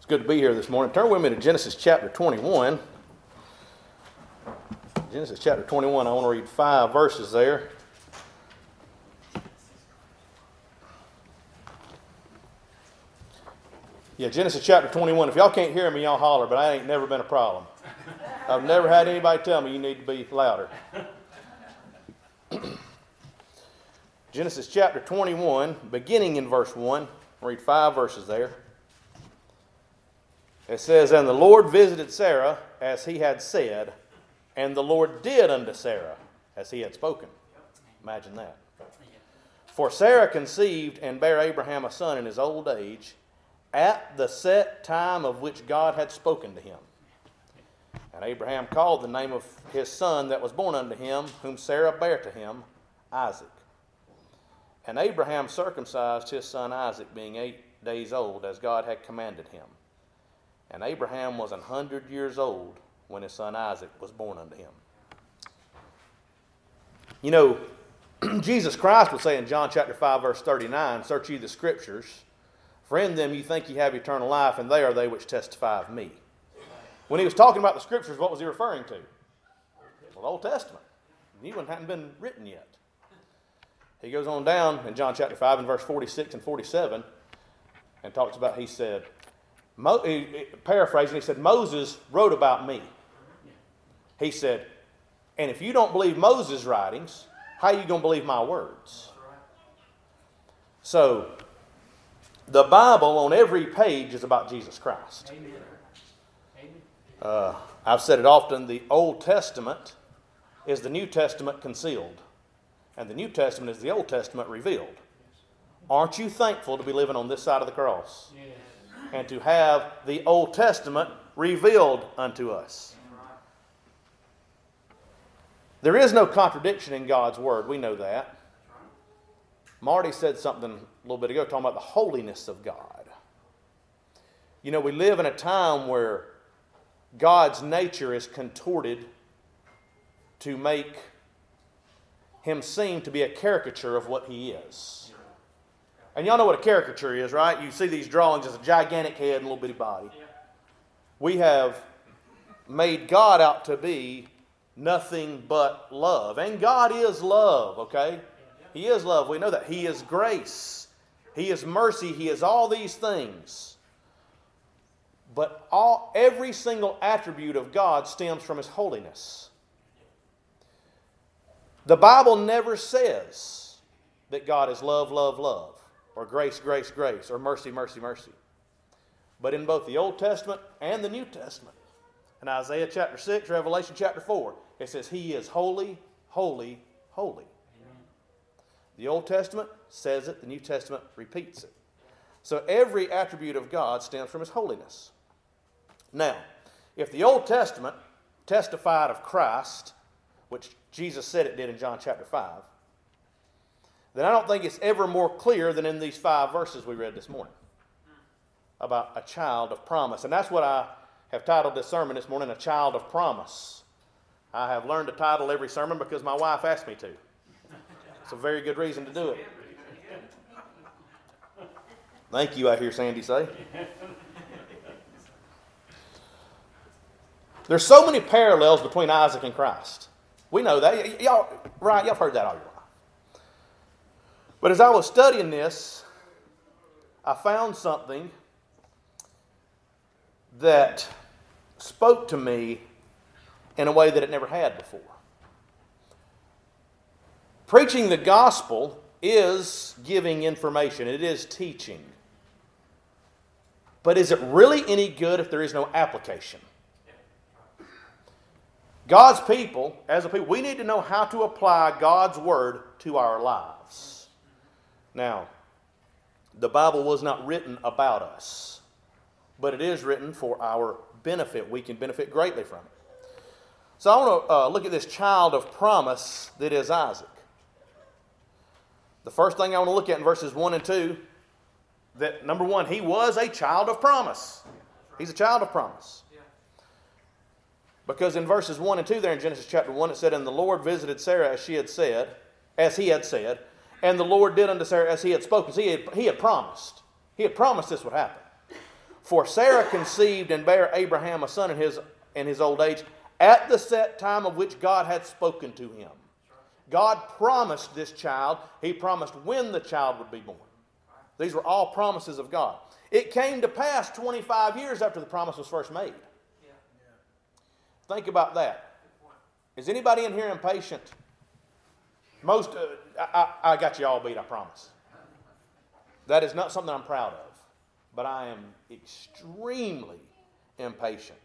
It's good to be here this morning. Turn with me to Genesis chapter 21. Genesis chapter 21, I want to read 5 verses there. Yeah, Genesis chapter 21. If y'all can't hear me, y'all holler, but that ain't never been a problem. I've never had anybody tell me you need to be louder. Genesis chapter 21, beginning in verse 1. I'll read 5 verses there. It says, "And the Lord visited Sarah as he had said, and the Lord did unto Sarah as he had spoken." Imagine that. "For Sarah conceived and bare Abraham a son in his old age, at the set time of which God had spoken to him. And Abraham called the name of his son that was born unto him, whom Sarah bare to him, Isaac. And Abraham circumcised his son Isaac, being 8 days old, as God had commanded him. And Abraham was 100 years old when his son Isaac was born unto him." You know, Jesus Christ would say in John chapter 5, verse 39, "Search ye the Scriptures, for in them you think ye have eternal life, and they are they which testify of me." When he was talking about the Scriptures, what was he referring to? Well, the Old Testament. The New one hadn't been written yet. He goes on down in John chapter 5 and verse 46 and 47 and talks about, he said, paraphrasing, he said, "Moses wrote about me." He said, "And if you don't believe Moses' writings, how are you going to believe my words?" So, the Bible on every page is about Jesus Christ. I've said it often, the Old Testament is the New Testament concealed. And the New Testament is the Old Testament revealed. Aren't you thankful to be living on this side of the cross? Yes. And to have the Old Testament revealed unto us. There is no contradiction in God's Word. We know that. Marty said something a little bit ago talking about the holiness of God. You know, we live in a time where God's nature is contorted to make him seem to be a caricature of what he is. And y'all know what a caricature is, right? You see these drawings as a gigantic head and a little bitty body. We have made God out to be nothing but love. And God is love, okay? He is love. We know that. He is grace. He is mercy. He is all these things. But every single attribute of God stems from His holiness. The Bible never says that God is love, love, love, or grace, grace, grace, or mercy, mercy, mercy. But in both the Old Testament and the New Testament, in Isaiah chapter 6, Revelation chapter 4, it says He is holy, holy, holy. Amen. The Old Testament says it, the New Testament repeats it. So every attribute of God stems from His holiness. Now, if the Old Testament testified of Christ, which Jesus said it did in John chapter 5, then I don't think it's ever more clear than in these 5 verses we read this morning about a child of promise. And that's what I have titled this sermon this morning, A Child of Promise. I have learned to title every sermon because my wife asked me to. It's a very good reason to do it. Thank you, I hear Sandy say. There's so many parallels between Isaac and Christ. We know that. Y'all, right? Y'all have heard that all your life. But as I was studying this, I found something that spoke to me in a way that it never had before. Preaching the gospel is giving information. It is teaching. But is it really any good if there is no application? God's people, as a people, we need to know how to apply God's Word to our lives. Now, the Bible was not written about us, but it is written for our benefit. We can benefit greatly from it. So I want to look at this child of promise that is Isaac. The first thing I want to look at in verses 1 and 2, that number one, he was a child of promise. He's a child of promise. Because in verses 1 and 2 there in Genesis chapter 1, it said, "And the Lord visited Sarah as he had said, and the Lord did unto Sarah as he had spoken." So he had promised. He had promised this would happen. For Sarah conceived and bare Abraham a son in his old age, at the set time of which God had spoken to him. God promised this child. He promised when the child would be born. These were all promises of God. It came to pass 25 years after the promise was first made. Think about that. Is anybody in here impatient? Most, I got you all beat, I promise. That is not something I'm proud of. But I am extremely impatient.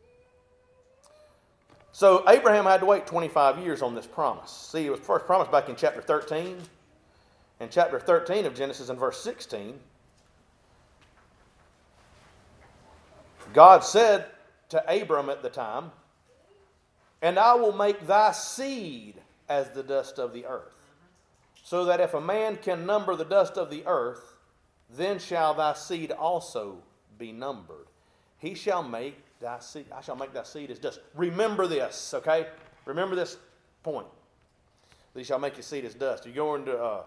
So Abraham had to wait 25 years on this promise. See, it was first promised back in chapter 13. In chapter 13 of Genesis and verse 16, God said to Abram at the time, "And I will make thy seed as the dust of the earth, so that if a man can number the dust of the earth, then shall thy seed also be numbered. He shall make thy seed, I shall make thy seed as dust." Remember this, okay? Remember this point. He shall make your seed as dust. You go into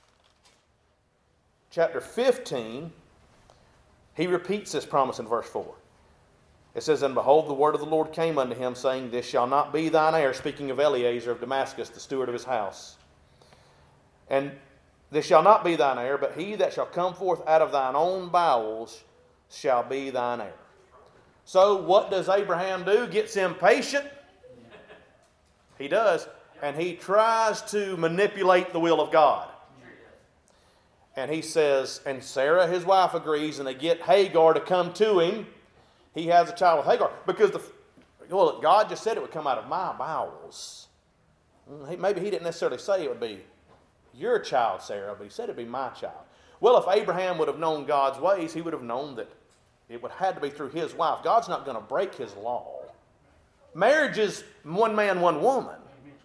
chapter 15, he repeats this promise in verse 4. It says, "And behold, the word of the Lord came unto him, saying, This shall not be thine heir," speaking of Eliezer of Damascus, the steward of his house. "And this shall not be thine heir, but he that shall come forth out of thine own bowels shall be thine heir." So what does Abraham do? Gets impatient? He does. And he tries to manipulate the will of God. And he says, and Sarah, his wife, agrees, and they get Hagar to come to him. He has a child with Hagar. Because God just said it would come out of my bowels. Maybe he didn't necessarily say it would be your child, Sarah, but he said it would be my child. Well, if Abraham would have known God's ways, he would have known that it would have had to be through his wife. God's not going to break his law. Marriage is one man, one woman.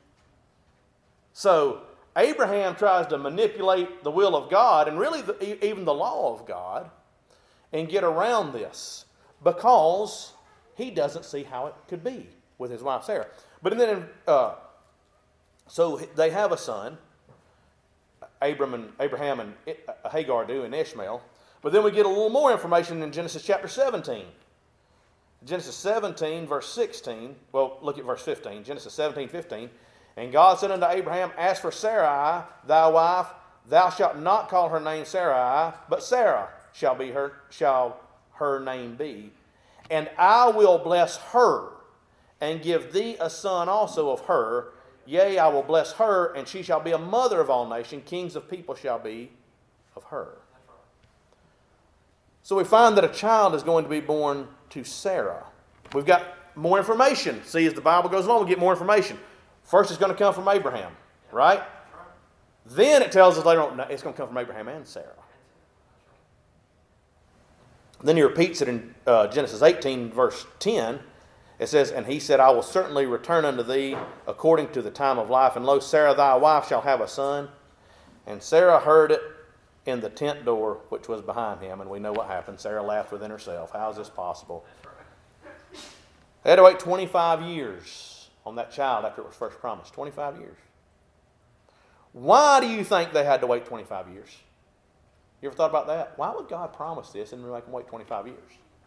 So Abraham tries to manipulate the will of God and really even the law of God and get around this because he doesn't see how it could be with his wife Sarah. But then, so they have a son, Abraham and Hagar do, and Ishmael. But then we get a little more information in Genesis chapter 17. Genesis 17, verse 16. Well, look at verse 15. Genesis 17, 15. "And God said unto Abraham, As for Sarai, thy wife, thou shalt not call her name Sarai, but Sarah shall her name be. And I will bless her, and give thee a son also of her. Yea, I will bless her, and she shall be a mother of all nations. Kings of people shall be of her." So we find that a child is going to be born to Sarah. We've got more information. See, as the Bible goes along, we get more information. First, it's going to come from Abraham, right? Then it tells us later on, no, it's going to come from Abraham and Sarah. Then he repeats it in Genesis 18, verse 10. It says, "And he said, I will certainly return unto thee according to the time of life. And lo, Sarah thy wife shall have a son. And Sarah heard it in the tent door which was behind him." And we know what happened. Sarah laughed within herself. How is this possible? They had to wait 25 years on that child after it was first promised. 25 years. Why do you think they had to wait 25 years? You ever thought about that? Why would God promise this and make them wait 25 years?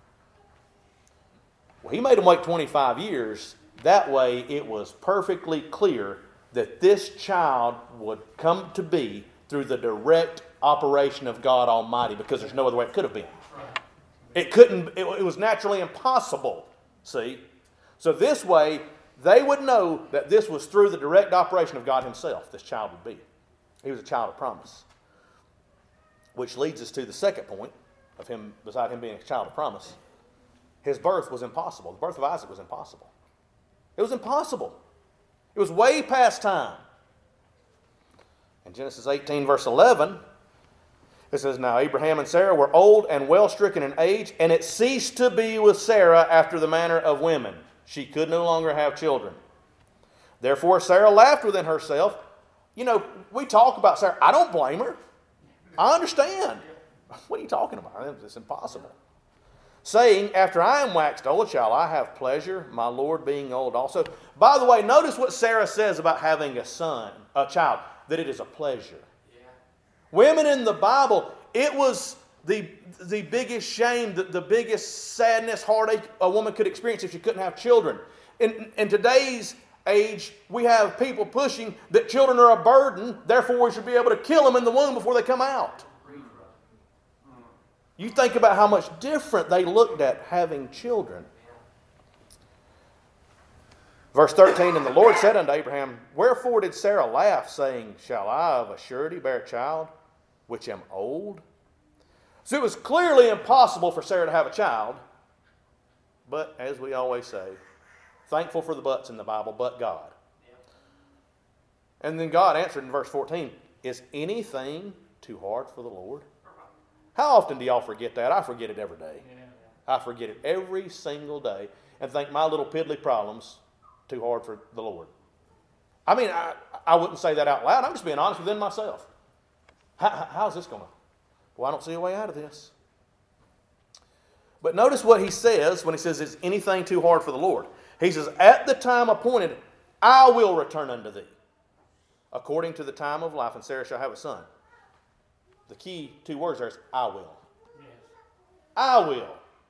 Well, he made them wait 25 years. That way it was perfectly clear that this child would come to be through the direct operation of God Almighty, because there's no other way it could have been. It was naturally impossible. See? So this way, they would know that this was through the direct operation of God himself, this child would be. He was a child of promise. Which leads us to the second point of him, beside him being a child of promise. His birth was impossible. The birth of Isaac was impossible. It was impossible. It was way past time. In Genesis 18, verse 11, it says, "Now Abraham and Sarah were old and well stricken in age, and it ceased to be with Sarah after the manner of women. She could no longer have children. Therefore Sarah laughed within herself." You know, we talk about Sarah. I don't blame her. I understand. What are you talking about? It's impossible. "Saying, After I am waxed old, shall I have pleasure, my Lord being old also?" By the way, notice what Sarah says about having a child, that it is a pleasure. Yeah. Women in the Bible, it was the biggest shame, the biggest sadness, heartache a woman could experience if she couldn't have children. In today's age, we have people pushing that children are a burden, therefore we should be able to kill them in the womb before they come out. You think about how much different they looked at having children. Verse 13, and the Lord said unto Abraham, wherefore did Sarah laugh, saying, shall I of a surety bear a child, which am old? So it was clearly impossible for Sarah to have a child. But, as we always say, thankful for the buts in the Bible, but God. And then God answered in verse 14, is anything too hard for the Lord? How often do y'all forget that? I forget it every day. I forget it every single day and think my little piddly problems too hard for the Lord. I mean, I wouldn't say that out loud. I'm just being honest within myself. How's this going to? Well, I don't see a way out of this. But notice what he says when he says, is anything too hard for the Lord? He says, at the time appointed, I will return unto thee, according to the time of life, and Sarah shall have a son. The key two words there is, I will. Yes. I will.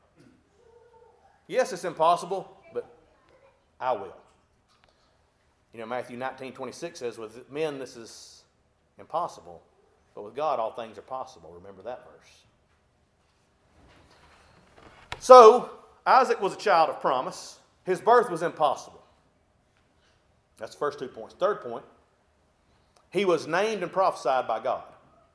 Yes, it's impossible, but I will. You know, Matthew 19:26 says, with men this is impossible, but with God all things are possible. Remember that verse. So, Isaac was a child of promise. His birth was impossible. That's the first 2 points. Third point, he was named and prophesied by God.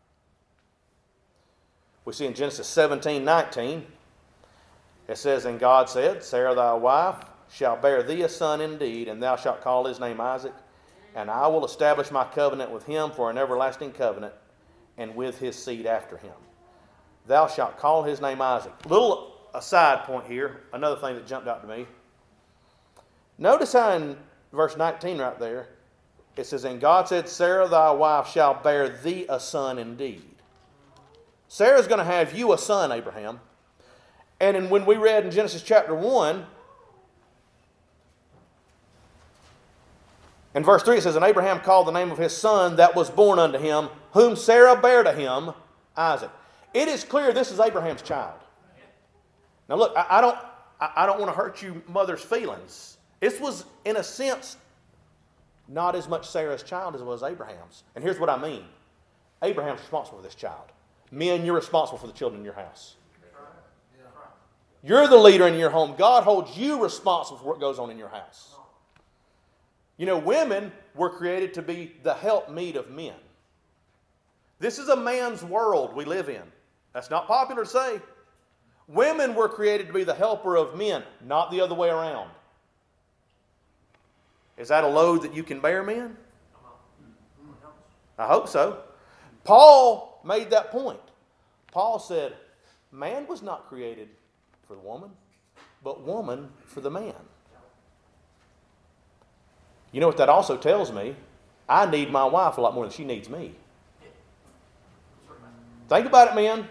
We see in Genesis 17:19, it says, and God said, Sarah thy wife shall bear thee a son indeed, and thou shalt call his name Isaac, and I will establish my covenant with him for an everlasting covenant, and with his seed after him. Thou shalt call his name Isaac. Little aside point here, another thing that jumped out to me. Notice how in verse 19 right there, it says, and God said, Sarah thy wife shall bear thee a son indeed. Sarah's going to have you a son, Abraham. And when we read in Genesis chapter 1, in verse 3 it says, and Abraham called the name of his son that was born unto him, whom Sarah bare to him, Isaac. It is clear this is Abraham's child. Now look, I don't want to hurt you mother's feelings. This was, in a sense, not as much Sarah's child as it was Abraham's. And here's what I mean. Abraham's responsible for this child. Men, you're responsible for the children in your house. You're the leader in your home. God holds you responsible for what goes on in your house. You know, women were created to be the helpmeet of men. This is a man's world we live in. That's not popular to say. Women were created to be the helper of men, not the other way around. Is that a load that you can bear, men? I hope so. Paul made that point. Paul said, man was not created for the woman, but woman for the man. You know what that also tells me? I need my wife a lot more than she needs me. Think about it, men.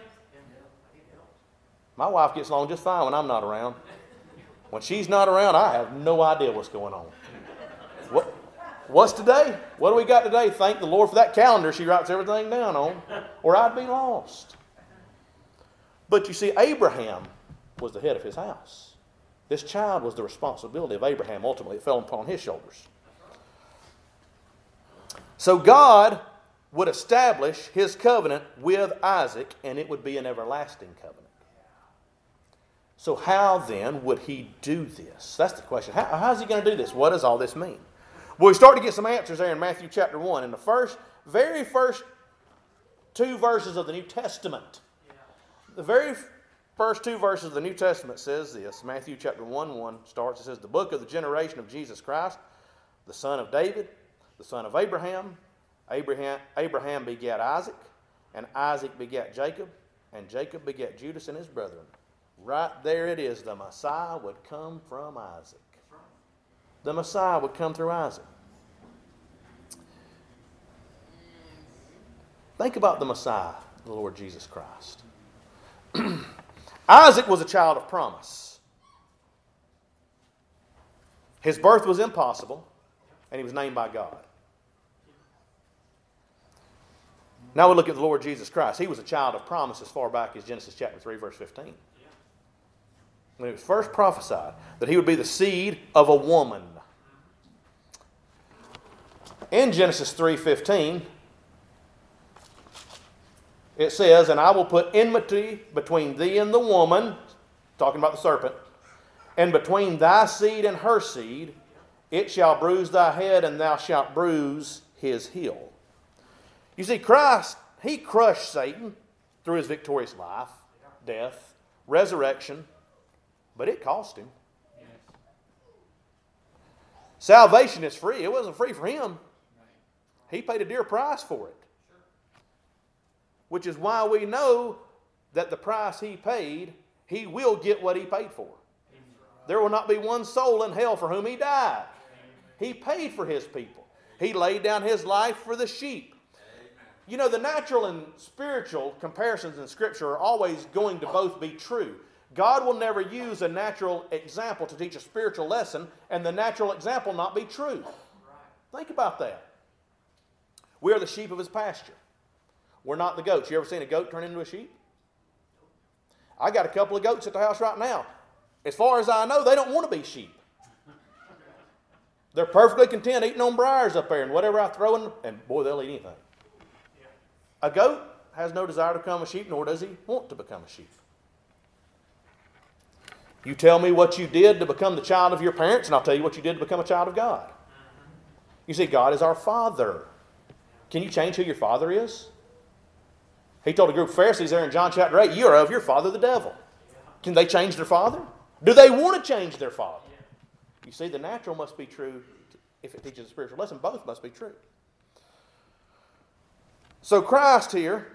My wife gets along just fine when I'm not around. When she's not around, I have no idea what's going on. What's today? What do we got today? Thank the Lord for that calendar she writes everything down on, or I'd be lost. But you see, Abraham was the head of his house. This child was the responsibility of Abraham. Ultimately, it fell upon his shoulders. So God would establish his covenant with Isaac, and it would be an everlasting covenant. So how then would he do this? That's the question. How's he going to do this? What does all this mean? Well, we start to get some answers there in Matthew chapter 1. In the very first 2 verses of the New Testament. The very first 2 verses of the New Testament says this. Matthew chapter 1 starts. It says, the book of the generation of Jesus Christ, the son of David, the son of Abraham. Abraham begat Isaac, and Isaac begat Jacob, and Jacob begat Judas and his brethren. Right there it is. The Messiah would come from Isaac. The Messiah would come through Isaac. Think about the Messiah, the Lord Jesus Christ. Isaac was a child of promise. His birth was impossible, and he was named by God. Now we look at the Lord Jesus Christ. He was a child of promise as far back as Genesis chapter 3, verse 15. When it was first prophesied that he would be the seed of a woman. In Genesis 3:15, it says, "And I will put enmity between thee and the woman," talking about the serpent, "and between thy seed and her seed. It shall bruise thy head, and thou shalt bruise his heel." You see, Christ, he crushed Satan through his victorious life, death, resurrection, but it cost him. Salvation is free. It wasn't free for him. He paid a dear price for it. Which is why we know that the price he paid, he will get what he paid for. There will not be one soul in hell for whom he died. He paid for his people. He laid down his life for the sheep. You know, the natural and spiritual comparisons in Scripture are always going to both be true. God will never use a natural example to teach a spiritual lesson and the natural example not be true. Think about that. We are the sheep of his pasture. We're not the goats. You ever seen a goat turn into a sheep? I got a couple of goats at the house right now. As far as I know, they don't want to be sheep. They're perfectly content eating on briars up there and whatever I throw in, and boy, they'll eat anything. A goat has no desire to become a sheep, nor does he want to become a sheep. You tell me what you did to become the child of your parents, and I'll tell you what you did to become a child of God. You see, God is our Father. Can you change who your father is? He told a group of Pharisees there in John chapter 8, "You are of your father the devil." Can they change their father? Do they want to change their father? You see, the natural must be true. If it teaches a spiritual lesson, both must be true. So Christ here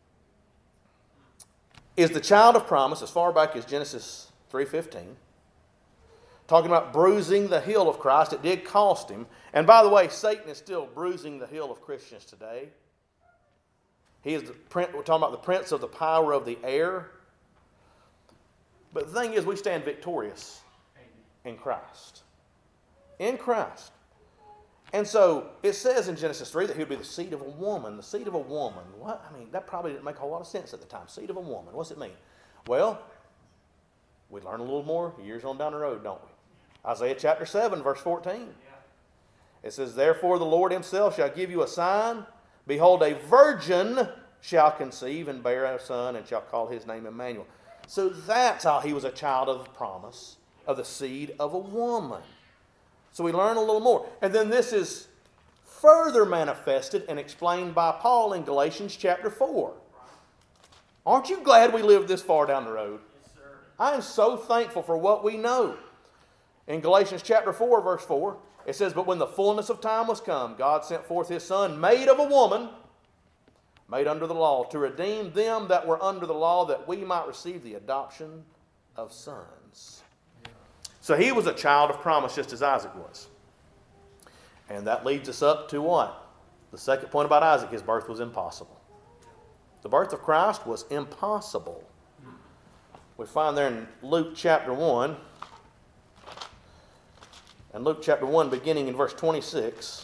is the child of promise as far back as Genesis 3:15. Talking about bruising the heel of Christ. It did cost him. And by the way, Satan is still bruising the heel of Christians today. He is we're talking about the prince of the power of the air. But the thing is, we stand victorious in Christ. In Christ. And so it says in Genesis 3 that he would be the seed of a woman. The seed of a woman. What? I mean, that probably didn't make a whole lot of sense at the time. Seed of a woman. What's it mean? Well, we learn a little more years on down the road, don't we? Isaiah chapter 7, verse 14. It says, "Therefore the Lord himself shall give you a sign. Behold, a virgin shall conceive and bear a son, and shall call his name Emmanuel." So that's how he was a child of the promise of the seed of a woman. So we learn a little more. And then this is further manifested and explained by Paul in Galatians chapter 4. Aren't you glad we lived this far down the road? Yes, sir. I am so thankful for what we know. In Galatians chapter 4, verse 4, it says, "But when the fullness of time was come, God sent forth his Son, made of a woman, made under the law, to redeem them that were under the law, that we might receive the adoption of sons." So he was a child of promise just as Isaac was. And that leads us up to what? The second point about Isaac, his birth was impossible. The birth of Christ was impossible. We find there in Luke chapter 1, and Luke chapter 1 beginning in verse 26,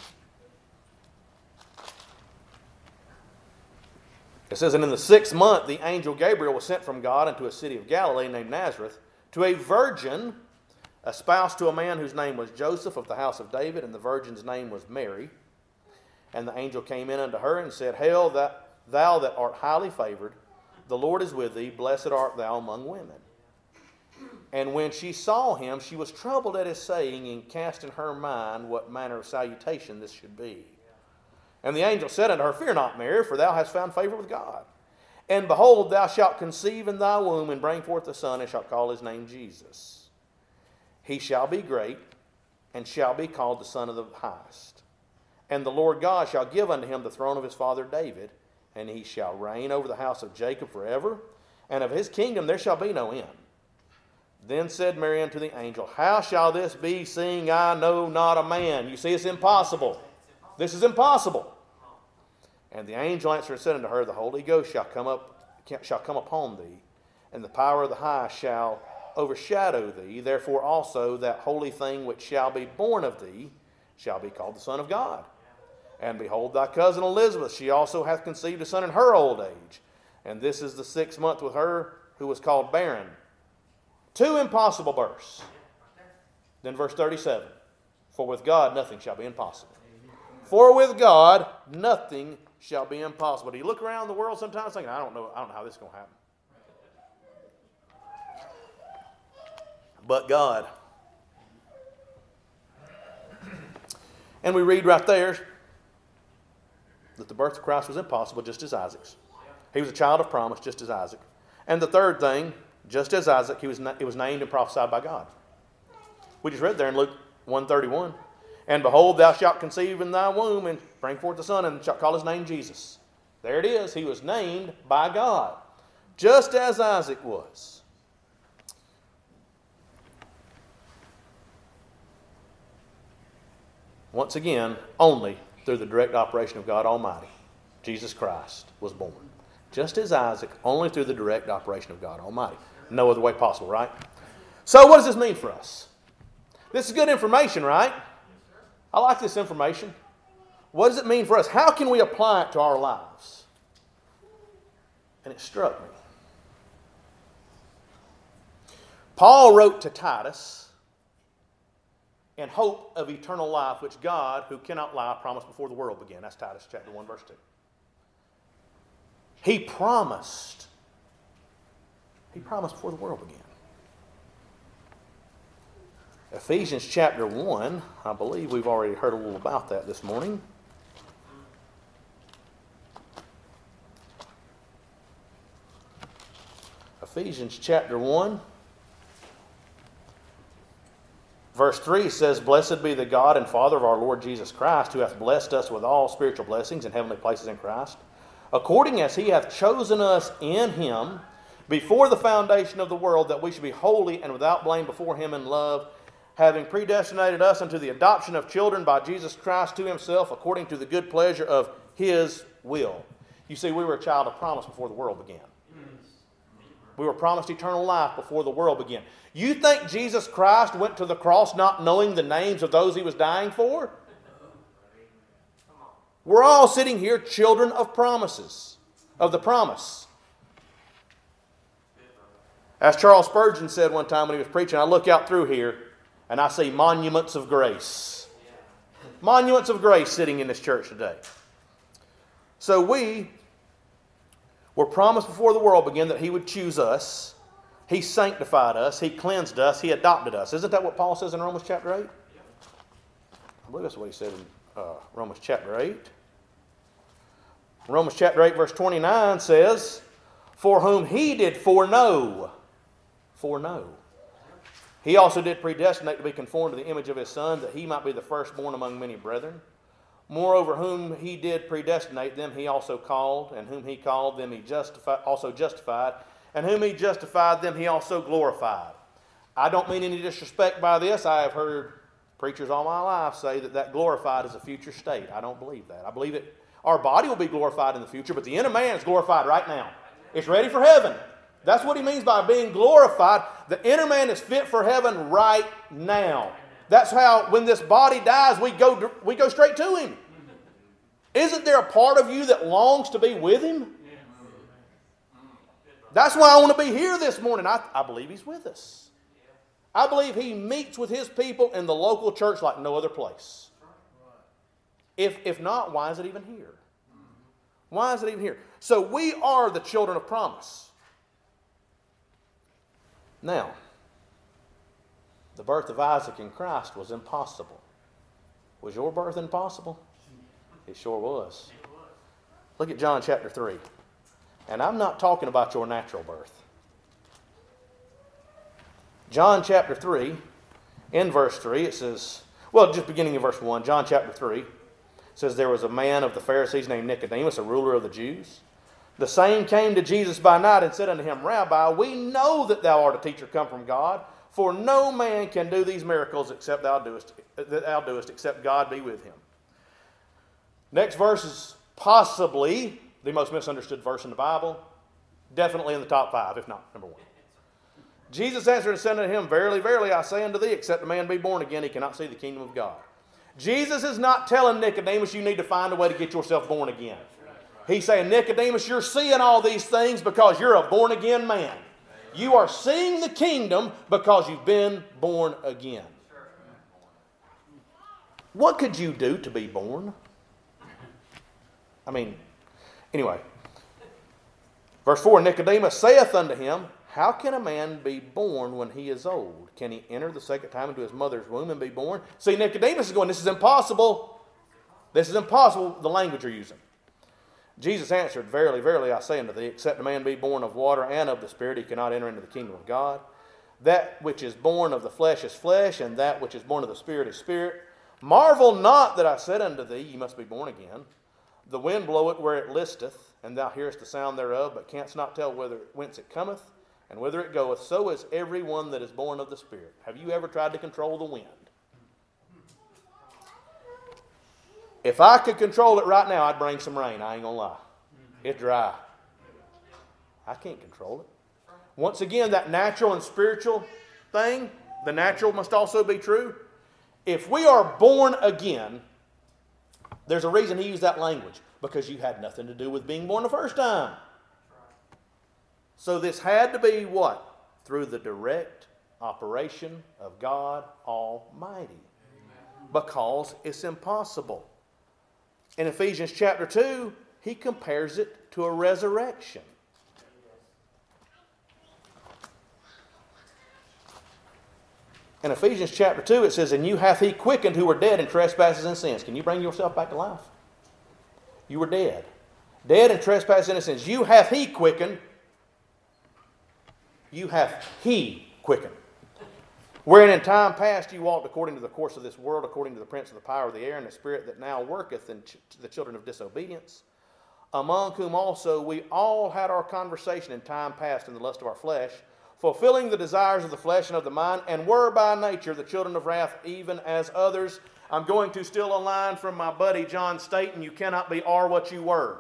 it says, "And in the 6th month the angel Gabriel was sent from God into a city of Galilee named Nazareth, to a virgin espoused to a man whose name was Joseph of the house of David, and the virgin's name was Mary. And the angel came in unto her and said, Hail, thou that art highly favored, the Lord is with thee, blessed art thou among women. And when she saw him, she was troubled at his saying, and cast in her mind what manner of salutation this should be. And the angel said unto her, Fear not, Mary, for thou hast found favor with God. And behold, thou shalt conceive in thy womb, and bring forth a son, and shalt call his name Jesus. He shall be great, and shall be called the Son of the Highest. And the Lord God shall give unto him the throne of his father David, and he shall reign over the house of Jacob forever, and of his kingdom there shall be no end. Then said Mary unto the angel, How shall this be, seeing I know not a man? You see, it's impossible. This is impossible. And the angel answered and said unto her, The Holy Ghost shall come upon thee, and the power of the Highest shall overshadow thee. Therefore also that holy thing which shall be born of thee shall be called the Son of God. And behold, thy cousin Elizabeth, she also hath conceived a son in her old age. And this is the 6th month with her who was called barren. 2 impossible births. Then verse 37. For with God nothing shall be impossible. For with God nothing shall be impossible. Do you look around the world sometimes thinking, I don't know how this is going to happen. But God. And we read right there that the birth of Christ was impossible, just as Isaac's. He was a child of promise, just as Isaac. And the third thing, just as Isaac, it was named and prophesied by God. We just read there in Luke 1:31. And behold, thou shalt conceive in thy womb and bring forth a son, and shalt call his name Jesus. There it is. He was named by God, just as Isaac was. Once again, only through the direct operation of God Almighty, Jesus Christ was born. Just as Isaac, only through the direct operation of God Almighty. No other way possible, right? So what does this mean for us? This is good information, right? I like this information. What does it mean for us? How can we apply it to our lives? And it struck me. Paul wrote to Titus, in hope of eternal life, which God, who cannot lie, promised before the world began. That's Titus chapter 1, verse 2. He promised. He promised before the world began. Ephesians chapter 1, I believe we've already heard a little about that this morning. Ephesians chapter 1. Verse 3 says, Blessed be the God and Father of our Lord Jesus Christ, who hath blessed us with all spiritual blessings in heavenly places in Christ, according as he hath chosen us in him before the foundation of the world, that we should be holy and without blame before him in love, having predestinated us unto the adoption of children by Jesus Christ to himself, according to the good pleasure of his will. You see, we were a child of promise before the world began. We were promised eternal life before the world began. You think Jesus Christ went to the cross not knowing the names of those he was dying for? We're all sitting here children of promises, of the promise. As Charles Spurgeon said one time when he was preaching, I look out through here and I see monuments of grace. Monuments of grace sitting in this church today. So we were promised before the world began that he would choose us. He sanctified us. He cleansed us. He adopted us. Isn't that what Paul says in Romans chapter 8? I believe that's what he said in Romans chapter 8. Romans chapter 8 verse 29 says, For whom he did foreknow. Foreknow. He also did predestinate to be conformed to the image of his Son, that he might be the firstborn among many brethren. Moreover, whom he did predestinate, them he also called, and whom he called, them he also justified, and whom he justified, them he also glorified. I don't mean any disrespect by this. I have heard preachers all my life say that glorified is a future state. I don't believe that. I believe it. Our body will be glorified in the future, but the inner man is glorified right now. It's ready for heaven. That's what he means by being glorified. The inner man is fit for heaven right now. That's how, when this body dies, we go straight to him. Isn't there a part of you that longs to be with him? That's why I want to be here this morning. I believe he's with us. I believe he meets with his people in the local church like no other place. If not, why is it even here? Why is it even here? So we are the children of promise. Now, the birth of Isaac in Christ was impossible. Was your birth impossible? It sure was. Look at John chapter 3. And I'm not talking about your natural birth. John chapter 3, in verse 3, it says, well, just beginning in verse 1, John chapter 3, it says, There was a man of the Pharisees named Nicodemus, a ruler of the Jews. The same came to Jesus by night and said unto him, Rabbi, we know that thou art a teacher come from God, for no man can do these miracles except thou doest, except God be with him. Next verse is possibly the most misunderstood verse in the Bible. Definitely in the top 5, if not number 1. Jesus answered and said unto him, Verily, verily, I say unto thee, except a man be born again, he cannot see the kingdom of God. Jesus is not telling Nicodemus you need to find a way to get yourself born again. He's saying, Nicodemus, you're seeing all these things because you're a born again man. You are seeing the kingdom because you've been born again. What could you do to be born? Anyway. Verse 4, Nicodemus saith unto him, how can a man be born when he is old? Can he enter the second time into his mother's womb and be born? See, Nicodemus is going, this is impossible. This is impossible, the language you're using. Jesus answered, verily, verily, I say unto thee, except a man be born of water and of the Spirit, he cannot enter into the kingdom of God. That which is born of the flesh is flesh, and that which is born of the Spirit is spirit. Marvel not that I said unto thee, ye must be born again. The wind bloweth where it listeth, and thou hearest the sound thereof, but canst not tell whence it cometh, and whither it goeth. So is every one that is born of the Spirit. Have you ever tried to control the wind? If I could control it right now, I'd bring some rain. I ain't going to lie. It's dry. I can't control it. Once again, that natural and spiritual thing, the natural must also be true. If we are born again, there's a reason he used that language. Because you had nothing to do with being born the first time. So this had to be what? Through the direct operation of God Almighty. Because it's impossible. In Ephesians chapter 2, he compares it to a resurrection. In Ephesians chapter 2, it says, and you hath he quickened who were dead in trespasses and sins. Can you bring yourself back to life? You were dead. Dead in trespasses and sins. You hath he quickened. You hath he quickened. Wherein in time past you walked according to the course of this world, according to the prince of the power of the air, and the spirit that now worketh in the children of disobedience, among whom also we all had our conversation in time past in the lust of our flesh, fulfilling the desires of the flesh and of the mind, and were by nature the children of wrath, even as others. I'm going to steal a line from my buddy John Staten, you cannot be are what you were.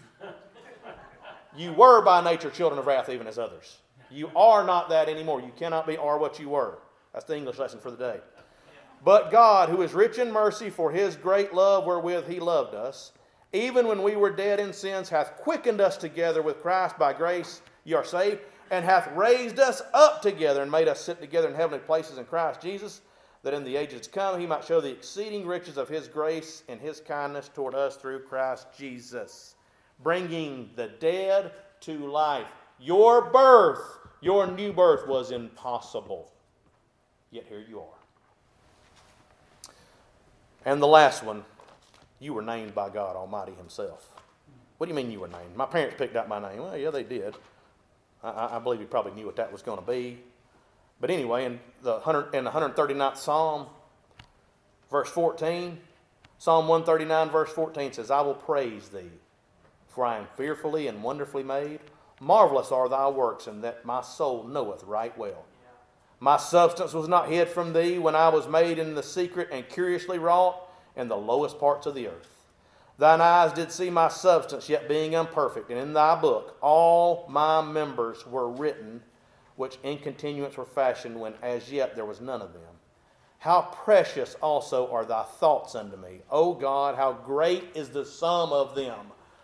You were by nature children of wrath, even as others. You are not that anymore. You cannot be are what you were. That's the English lesson for the day. But God, who is rich in mercy for his great love wherewith he loved us, even when we were dead in sins, hath quickened us together with Christ. By grace ye are saved, and hath raised us up together and made us sit together in heavenly places in Christ Jesus, that in the ages to come he might show the exceeding riches of his grace and his kindness toward us through Christ Jesus, bringing the dead to life. Your birth, your new birth was impossible. Yet here you are. And the last one, you were named by God Almighty himself. What do you mean you were named? My parents picked out my name. Well, yeah, they did. I believe you probably knew what that was going to be. But anyway, in the 139th Psalm, verse 14, Psalm 139, verse 14 says, I will praise thee, for I am fearfully and wonderfully made. Marvelous are thy works, and that my soul knoweth right well. My substance was not hid from thee when I was made in the secret and curiously wrought in the lowest parts of the earth. Thine eyes did see my substance, yet being imperfect, and in thy book all my members were written, which in continuance were fashioned when as yet there was none of them. How precious also are thy thoughts unto me. O God, how great is the sum of them.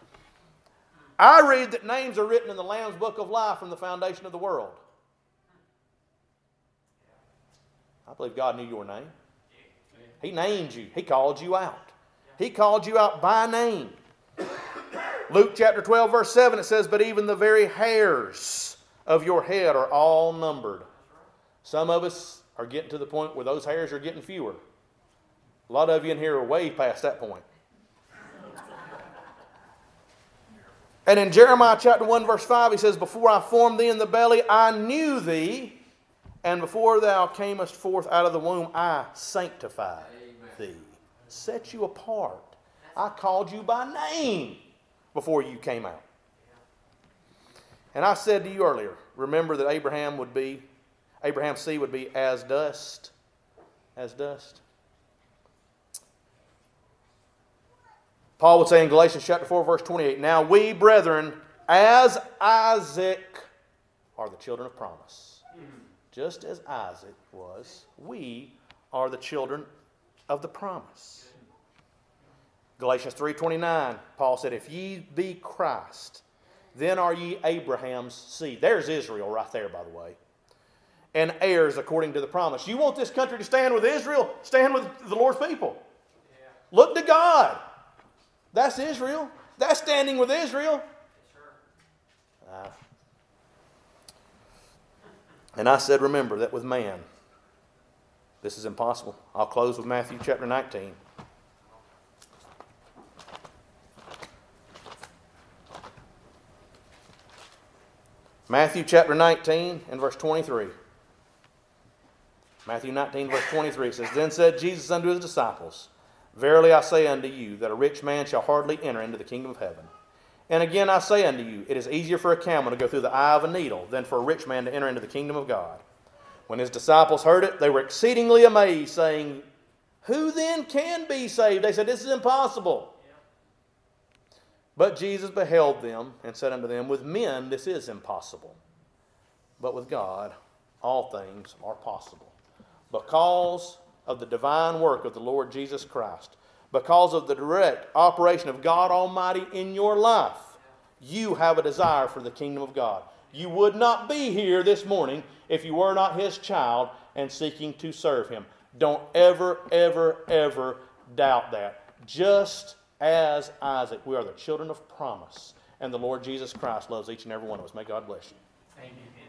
I read that names are written in the Lamb's book of life from the foundation of the world. I believe God knew your name. He named you. He called you out. He called you out by name. Luke chapter 12, verse 7, it says, but even the very hairs of your head are all numbered. Some of us are getting to the point where those hairs are getting fewer. A lot of you in here are way past that point. And in Jeremiah chapter 1, verse 5, he says, before I formed thee in the belly, I knew thee. And before thou camest forth out of the womb, I sanctified thee. Set you apart. I called you by name before you came out. And I said to you earlier, remember that Abraham's seed would be as dust. As dust. Paul would say in Galatians chapter 4, verse 28, now we, brethren, as Isaac, are the children of promise. Just as Isaac was, we are the children of the promise. Galatians 3:29, Paul said, if ye be Christ, then are ye Abraham's seed. There's Israel right there, by the way. And heirs according to the promise. You want this country to stand with Israel? Stand with the Lord's people. Yeah. Look to God. That's Israel. That's standing with Israel. Sure. And I said, remember that with man, this is impossible. I'll close with Matthew chapter 19. Matthew chapter 19 and verse 23. Matthew 19 verse 23 says, Then said Jesus unto his disciples, Verily I say unto you, that a rich man shall hardly enter into the kingdom of heaven. And again I say unto you, it is easier for a camel to go through the eye of a needle than for a rich man to enter into the kingdom of God. When his disciples heard it, they were exceedingly amazed, saying, Who then can be saved? They said, This is impossible. But Jesus beheld them and said unto them, With men this is impossible, but with God all things are possible. Because of the divine work of the Lord Jesus Christ, because of the direct operation of God Almighty in your life, you have a desire for the kingdom of God. You would not be here this morning if you were not His child and seeking to serve Him. Don't ever, ever, ever doubt that. Just as Isaac, we are the children of promise, and the Lord Jesus Christ loves each and every one of us. May God bless you. Amen.